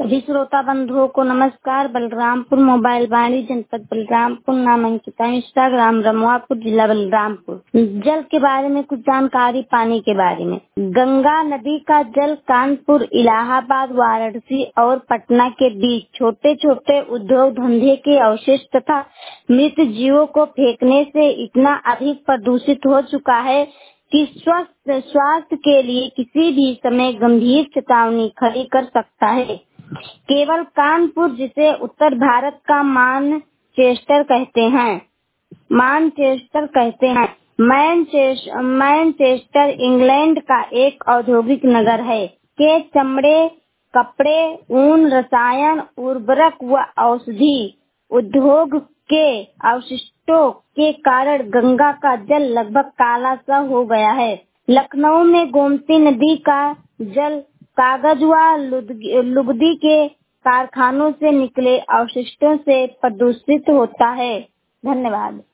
सभी श्रोता बंधुओं को नमस्कार। बलरामपुर मोबाइल वाणी जनपद बलरामपुर, नाम अंकिता, इंस्टाग्राम रमुआपुर, जिला बलरामपुर। जल के बारे में कुछ जानकारी, पानी के बारे में। गंगा नदी का जल कानपुर, इलाहाबाद, वाराणसी और पटना के बीच छोटे छोटे उद्योग धंधे के अवशेष तथा मृत जीवों को फेंकने से इतना अधिक प्रदूषित हो चुका है कि स्वास्थ्य के लिए किसी भी समय गंभीर चेतावनी खड़ी कर सकता है। केवल कानपुर, जिसे उत्तर भारत का मैनचेस्टर कहते हैं, मैनचेस्टर इंग्लैंड का एक औद्योगिक नगर है के चमड़े, कपड़े, ऊन, रसायन, उर्वरक व औषधि उद्योग के अवशिष्टों के कारण गंगा का जल लगभग काला सा हो गया है। लखनऊ में गोमती नदी का जल कागज व लुगदी के कारखानों से निकले अवशिष्टों से प्रदूषित होता है। धन्यवाद।